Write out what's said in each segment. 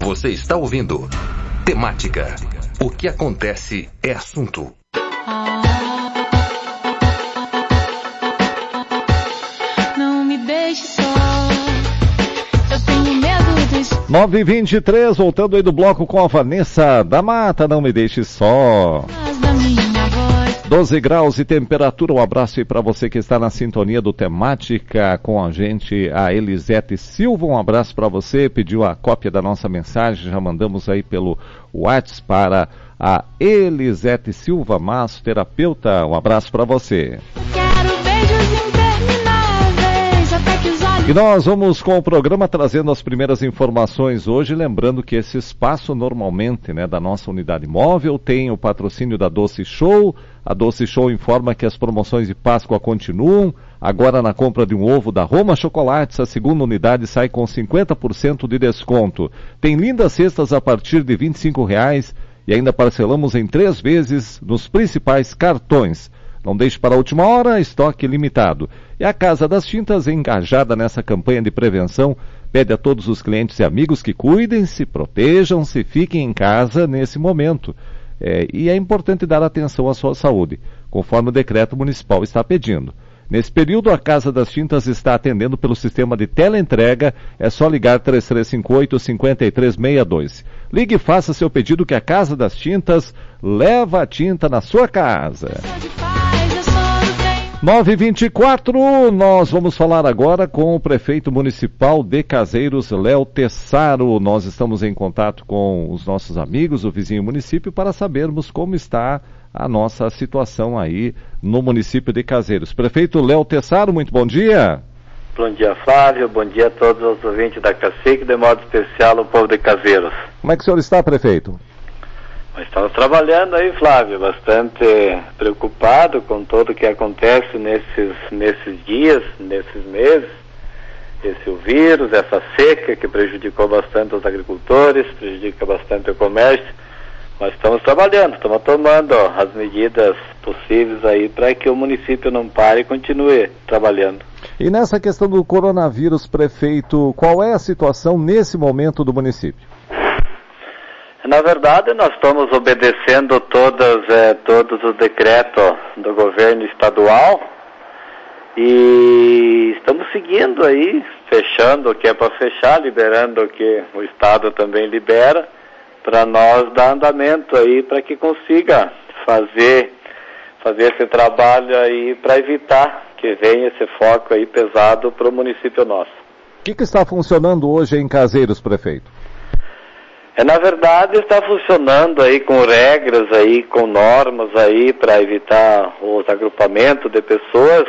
Você está ouvindo Temática. O que acontece é assunto. Não me deixe só. Eu tenho medo dos... 9h23, voltando aí do bloco com a Vanessa da Mata, não me deixe só. 12 graus e temperatura, um abraço aí para você que está na sintonia do Temática com a gente, a Elisete Silva, um abraço para você, pediu a cópia da nossa mensagem, já mandamos aí pelo WhatsApp para a Elisete Silva, massoterapeuta, um abraço para você. Quero beijos intermináveis até que os olhos... E nós vamos com o programa trazendo as primeiras informações hoje, lembrando que esse espaço normalmente, da nossa unidade móvel tem o patrocínio da Doce Show. A Doce Show informa que as promoções de Páscoa continuam. Agora na compra de um ovo da Roma Chocolates, a segunda unidade sai com 50% de desconto. Tem lindas cestas a partir de R$ 25,00 e ainda parcelamos em 3 vezes nos principais cartões. Não deixe para a última hora, estoque limitado. E a Casa das Tintas, engajada nessa campanha de prevenção, pede a todos os clientes e amigos que cuidem, se protejam, se fiquem em casa nesse momento. E é importante dar atenção à sua saúde, conforme o decreto municipal está pedindo. Nesse período, a Casa das Tintas está atendendo pelo sistema de teleentrega, é só ligar 3358-5362. Ligue e faça seu pedido que a Casa das Tintas leva a tinta na sua casa. 9h24, nós vamos falar agora com o prefeito municipal de Caseiros, Léo Tessaro. Nós estamos em contato com os nossos amigos, o vizinho município, para sabermos como está a nossa situação aí no município de Caseiros. Prefeito Léo Tessaro, muito bom dia. Bom dia, Flávio. Bom dia a todos os ouvintes da Cacique, de modo especial o povo de Caseiros. Como é que o senhor está, prefeito? Estamos trabalhando aí, Flávio, bastante preocupado com tudo o que acontece nesses dias, nesses meses. Esse vírus, essa seca que prejudicou bastante os agricultores, prejudica bastante o comércio. Mas estamos trabalhando, estamos tomando as medidas possíveis aí para que o município não pare e continue trabalhando. E nessa questão do coronavírus, prefeito, qual é a situação nesse momento do município? Na verdade, nós estamos obedecendo todos os decretos do governo estadual e estamos seguindo aí, fechando o que é para fechar, liberando o que o estado também libera, para nós dar andamento aí para que consiga fazer esse trabalho aí para evitar que venha esse foco aí pesado para o município nosso. O que está funcionando hoje em Caseiros, prefeito? Na verdade, está funcionando aí com regras aí, com normas aí para evitar os agrupamentos de pessoas,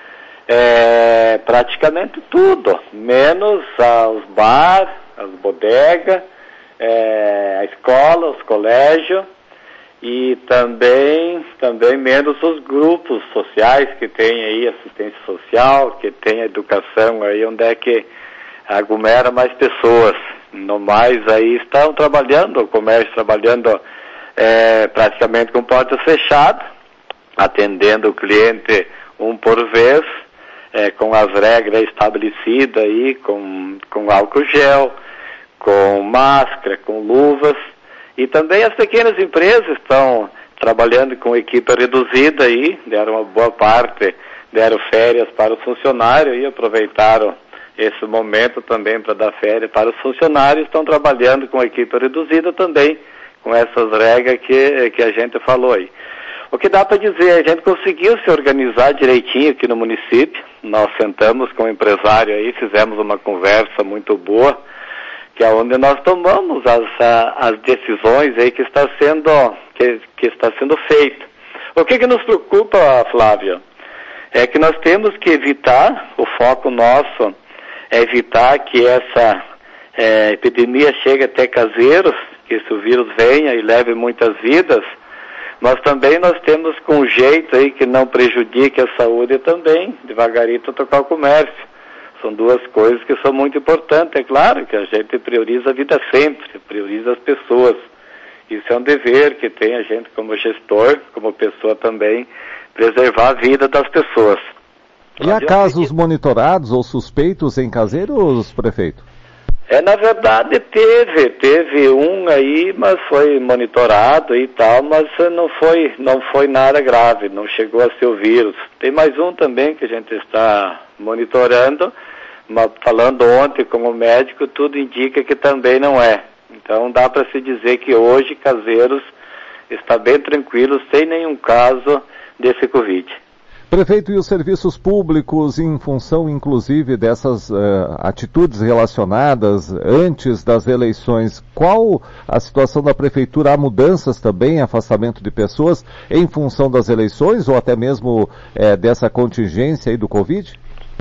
praticamente tudo, menos os bares, as bodegas, a escola, os colégios e também menos os grupos sociais que tem aí assistência social, que tem a educação aí onde é que aglomera mais pessoas. No mais aí estão trabalhando, o comércio trabalhando praticamente com portas fechadas, atendendo o cliente um por vez, com as regras estabelecidas aí, com álcool gel, com máscara, com luvas, e também as pequenas empresas estão trabalhando com equipe reduzida aí, deram uma boa parte, deram férias para os funcionários e aproveitaram esse momento também para dar férias para os funcionários, estão trabalhando com equipe reduzida também, com essas regras que a gente falou aí. O que dá para dizer, a gente conseguiu se organizar direitinho aqui no município, nós sentamos com o empresário aí, fizemos uma conversa muito boa, que é onde nós tomamos as decisões aí que está sendo feito. O que nos preocupa, Flávio, é que nós temos que evitar, o foco nosso é evitar que essa epidemia chegue até Caseiros, que esse vírus venha e leve muitas vidas, mas também nós temos com um jeito aí que não prejudique a saúde também, devagarito tocar o comércio. São duas coisas que são muito importantes. É claro que a gente prioriza a vida sempre, prioriza as pessoas. Isso é um dever que tem a gente como gestor, como pessoa também, preservar a vida das pessoas. E há casos monitorados ou suspeitos em Caseiros, prefeito? Na verdade teve um aí, mas foi monitorado e tal, mas não foi nada grave, não chegou a ser o vírus. Tem mais um também que a gente está monitorando, mas falando ontem com o médico, tudo indica que também não é. Então dá para se dizer que hoje Caseiros está bem tranquilo, sem nenhum caso desse Covid. Prefeito, e os serviços públicos, em função, inclusive, dessas atitudes relacionadas antes das eleições, qual a situação da Prefeitura? Há mudanças também, afastamento de pessoas, em função das eleições, ou até mesmo dessa contingência aí do Covid?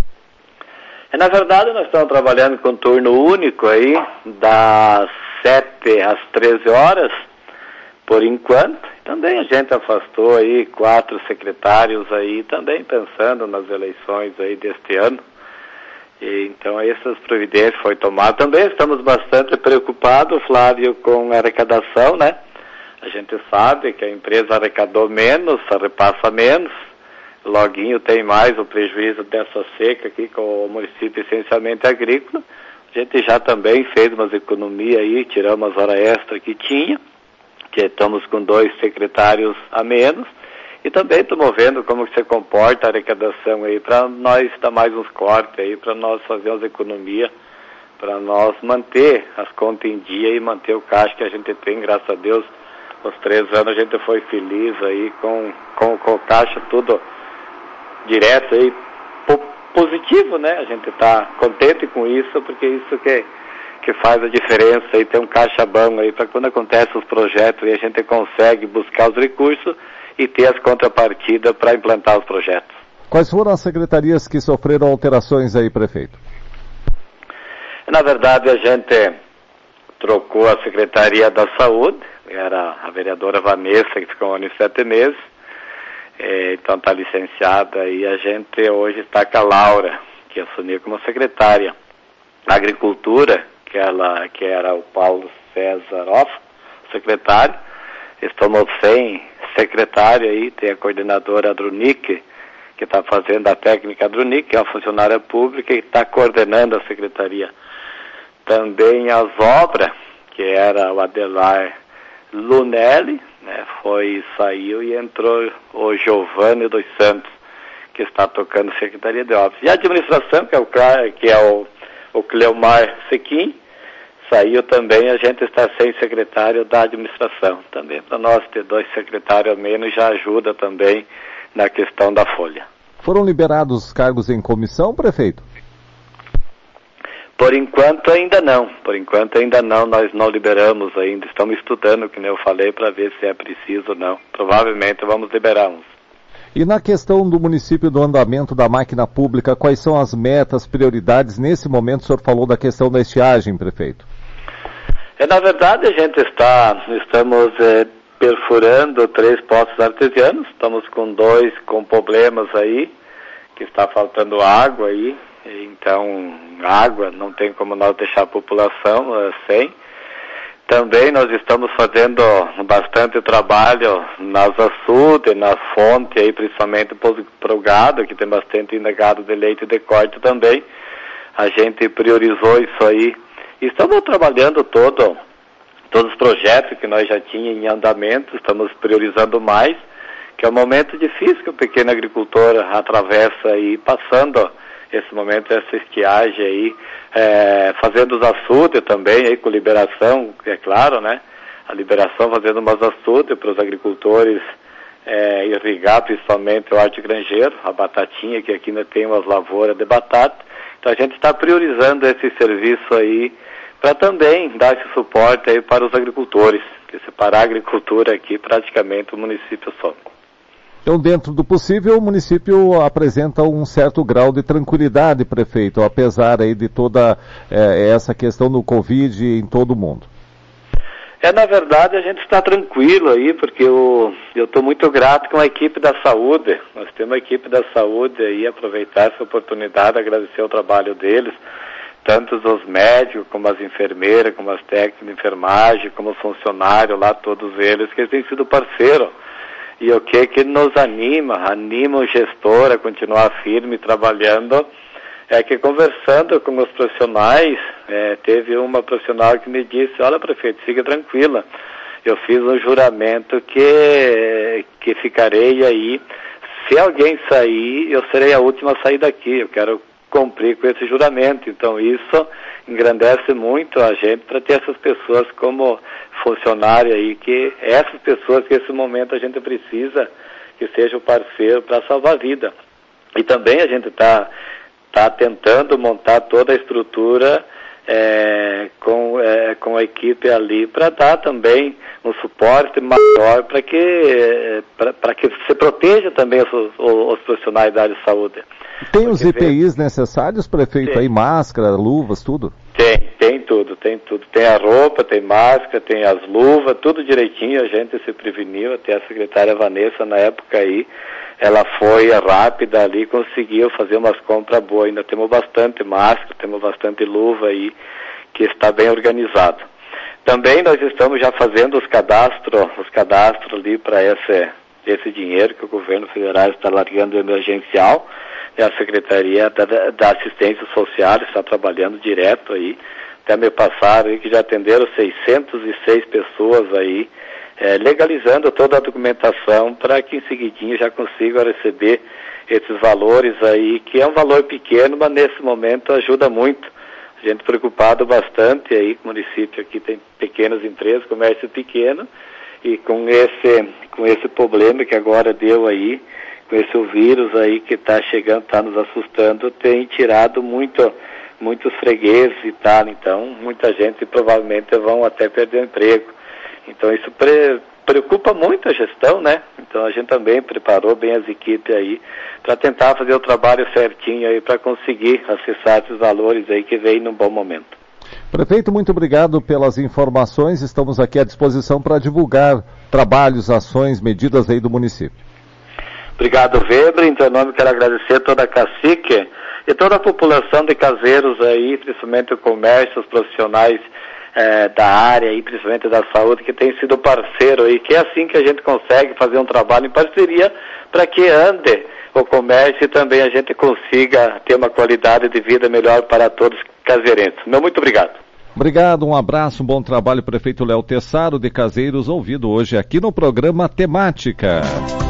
Na verdade, nós estamos trabalhando com turno único aí, das 7 às 13 horas, por enquanto. Também a gente afastou aí 4 secretários aí, também pensando nas eleições aí deste ano. E, então essas providências foi tomada. Também estamos bastante preocupados, Flávio, com a arrecadação, né? A gente sabe que a empresa arrecadou menos, repassa menos. Loguinho tem mais o prejuízo dessa seca aqui com o município essencialmente agrícola. A gente já também fez umas economias aí, tiramos as horas extras que tinha, que estamos com 2 secretários a menos, e também estamos vendo como que se comporta a arrecadação aí, para nós dar mais uns cortes aí, para nós fazer umas economias, para nós manter as contas em dia e manter o caixa que a gente tem, graças a Deus, os 3 anos a gente foi feliz aí com o caixa tudo direto aí, positivo, né? A gente está contente com isso, porque isso que faz a diferença aí, ter um caixa bom aí, para quando acontecem os projetos e a gente consegue buscar os recursos e ter as contrapartidas para implantar os projetos. Quais foram as secretarias que sofreram alterações aí, prefeito? Na verdade, a gente trocou a Secretaria da Saúde, era a vereadora Vanessa, que ficou 1 ano e 7 meses, então está licenciada, e a gente hoje está com a Laura, que assumiu como secretária. A Agricultura, que era o Paulo César Off, secretário. Estamos sem secretário aí, tem a coordenadora Drunic, que está fazendo a técnica Drunic, que é uma funcionária pública e está coordenando a secretaria. Também as obras, que era o Adelar Lunelli, né, saiu e entrou o Giovanni dos Santos, que está tocando a Secretaria de Obras. E a administração, que é o Cleomar Sequim, saiu também, a gente está sem secretário da administração. Também para nós ter 2 secretários a menos já ajuda também na questão da folha. Foram liberados os cargos em comissão, prefeito? Por enquanto ainda não, nós não liberamos ainda, estamos estudando, como eu falei, para ver se é preciso ou não. Provavelmente vamos liberar uns. E na questão do município, do andamento da máquina pública, quais são as metas, prioridades? Nesse momento o senhor falou da questão da estiagem, prefeito. Na verdade a gente estamos perfurando 3 poços artesianos, estamos com 2 com problemas aí, que está faltando água aí, então água não tem como nós deixar a população sem. Também nós estamos fazendo bastante trabalho nas açudes, nas fontes, aí, principalmente para o gado, que tem bastante gado de leite e de corte também. A gente priorizou isso aí. E estamos trabalhando todos os projetos que nós já tínhamos em andamento, estamos priorizando mais, que é um momento difícil que o pequeno agricultor atravessa aí, passando esse momento, essa estiagem aí, fazendo os açudes também, aí com liberação, é claro, né? A liberação fazendo umas açudes para os agricultores irrigar principalmente o hortigranjeiro, a batatinha, que aqui ainda tem umas lavouras de batata. Então a gente está priorizando esse serviço aí para também dar esse suporte aí para os agricultores, que separar a agricultura aqui praticamente o município só. Então, dentro do possível, o município apresenta um certo grau de tranquilidade, prefeito, apesar aí de toda essa questão do Covid em todo o mundo. Na verdade, a gente está tranquilo aí, porque eu estou muito grato com a equipe da saúde. Nós temos a equipe da saúde aí, aproveitar essa oportunidade, agradecer o trabalho deles, tanto os médicos, como as enfermeiras, como as técnicas de enfermagem, como os funcionários lá, todos eles, que eles têm sido parceiros. E o que nos anima o gestor a continuar firme trabalhando É que conversando com os profissionais, teve uma profissional que me disse, olha, prefeito, fica tranquila, eu fiz um juramento que ficarei aí, se alguém sair, eu serei a última a sair daqui, eu quero cumprir com esse juramento. Então isso engrandece muito a gente para ter essas pessoas como funcionário aí, que essas pessoas que nesse momento a gente precisa que seja o parceiro para salvar a vida. E também a gente está tentando montar toda a estrutura com a equipe ali para dar também um suporte maior para que se proteja também os profissionais da área de saúde. Tem os EPIs necessários, prefeito, aí, máscara, luvas, tudo? Tem tudo. Tem a roupa, tem máscara, tem as luvas, tudo direitinho, a gente se preveniu, até a secretária Vanessa na época aí, ela foi rápida ali, conseguiu fazer umas compras boas, ainda temos bastante máscara, temos bastante luva aí, que está bem organizado. Também nós estamos já fazendo os cadastros ali para esse dinheiro que o governo federal está largando emergencial. A Secretaria da Assistência Social está trabalhando direto aí. Até me passaram aí que já atenderam 606 pessoas aí, legalizando toda a documentação para que em seguidinho já consigam receber esses valores aí, que é um valor pequeno, mas nesse momento ajuda muito. A gente preocupado bastante aí, o município aqui tem pequenas empresas, comércio pequeno, e com esse problema que agora deu aí, com esse vírus aí que está chegando, está nos assustando, tem tirado muitos fregueses e tal, então muita gente provavelmente vão até perder o emprego. Então isso preocupa muito a gestão, né? Então a gente também preparou bem as equipes aí para tentar fazer o trabalho certinho aí para conseguir acessar esses valores aí que vem num bom momento. Prefeito, muito obrigado pelas informações, estamos aqui à disposição para divulgar trabalhos, ações, medidas aí do município. Obrigado, Weber. Em teu nome quero agradecer toda a Cacique e toda a população de Caseiros aí, principalmente o comércio, os profissionais da área aí, principalmente da saúde, que tem sido parceiro aí, que é assim que a gente consegue fazer um trabalho em parceria para que ande o comércio e também a gente consiga ter uma qualidade de vida melhor para todos os caseirenses. Muito obrigado. Obrigado, um abraço, um bom trabalho, prefeito Léo Tessaro de Caseiros, ouvido hoje aqui no programa Temática.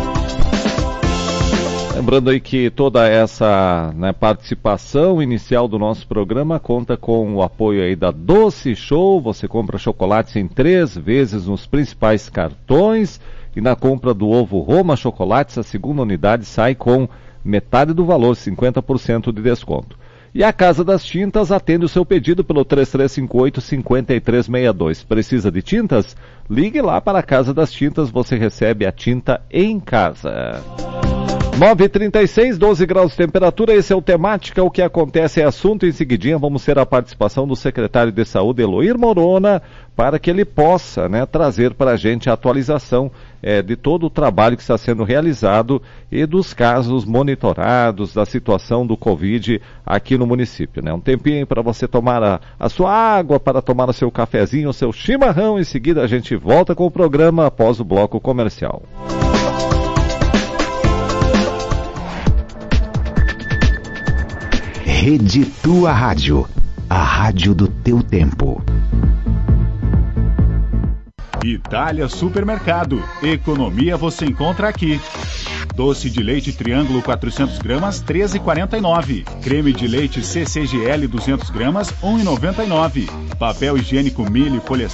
Lembrando aí que toda essa participação inicial do nosso programa conta com o apoio aí da Doce Show. Você compra chocolates em 3 vezes nos principais cartões e na compra do ovo Roma Chocolates, a segunda unidade sai com metade do valor, 50% de desconto. E a Casa das Tintas atende o seu pedido pelo 3358-5362. Precisa de tintas? Ligue lá para a Casa das Tintas, você recebe a tinta em casa. 9h36, 12 graus de temperatura, esse é o Temática, o que acontece é assunto. Em seguidinha vamos ter a participação do secretário de Saúde, Eloir Morona, para que ele possa trazer para a gente a atualização de todo o trabalho que está sendo realizado e dos casos monitorados, da situação do Covid aqui no município. Um tempinho para você tomar a sua água, para tomar o seu cafezinho, o seu chimarrão. Em seguida a gente volta com o programa após o bloco comercial. Rede Tua Rádio, a rádio do teu tempo. Itália Supermercado, economia você encontra aqui. Doce de leite Triângulo 400 gramas, 13,49. Creme de leite CCGL 200 gramas, 1,99. Papel higiênico Mille Folha